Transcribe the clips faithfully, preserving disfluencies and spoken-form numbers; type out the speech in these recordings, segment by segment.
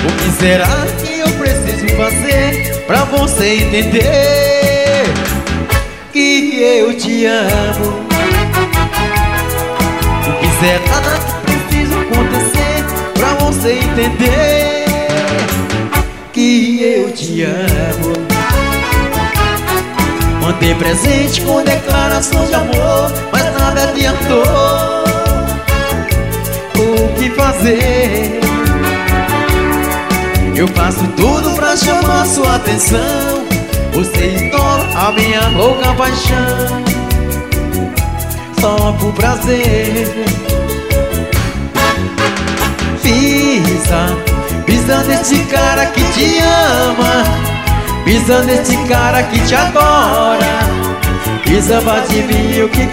O que será que eu preciso fazer pra você entender que eu te amo? O que será que precisa acontecer pra você entender que eu te amo? Mandei presente com declaração de amor, mas nada adiantou. O que fazer? Eu faço tudo pra chamar sua atenção. Você estoura a minha louca paixão, só por prazer. Pisa, pisa nesse cara que te ama, pisa nesse cara que te adora, pisa, bate em mim o que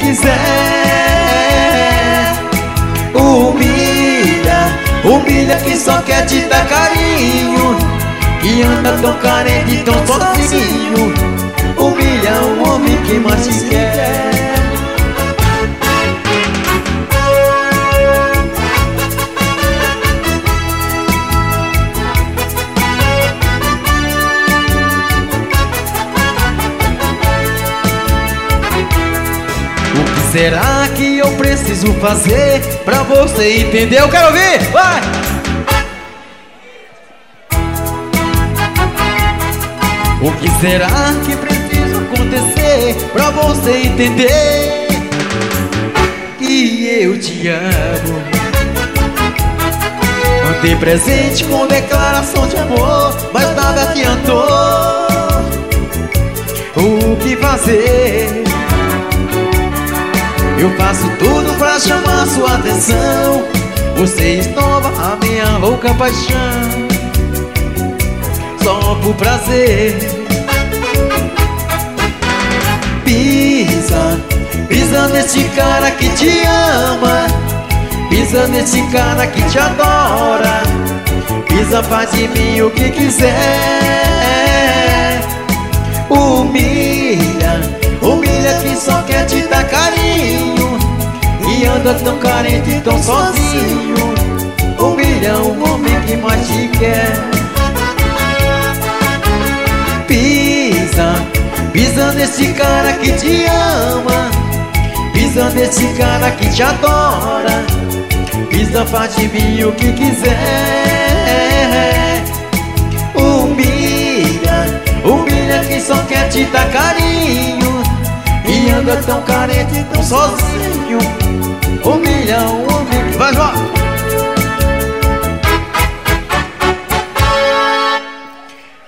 quiser. Humilha, humilha quem só quer te dar carinho, que anda tão carente, tão sozinho. Humilha o homem que mais te quer. O que será que eu preciso fazer pra você entender? Eu quero ouvir! Vai! O que será que precisa acontecer pra você entender que eu te amo? Mandei presente com declaração de amor, mas nada adiantou. O que fazer? Eu faço tudo pra chamar sua atenção. Você esnova a minha louca paixão, só por prazer. Pisa, pisa nesse cara que te ama, pisa nesse cara que te adora, pisa, faz de mim o que quiser. Humilha, humilha quem só quer te dar carinho, e anda tão carente, tão sozinho. Humilha o homem que mais te quer. Pisa, pisa nesse cara que te ama, pisa nesse cara que te adora, pisa, faz de mim o que quiser. Humilha, humilha quem só quer te dar carinho, e anda tão carente, tão sozinho. Humilha o homem que vai, vai.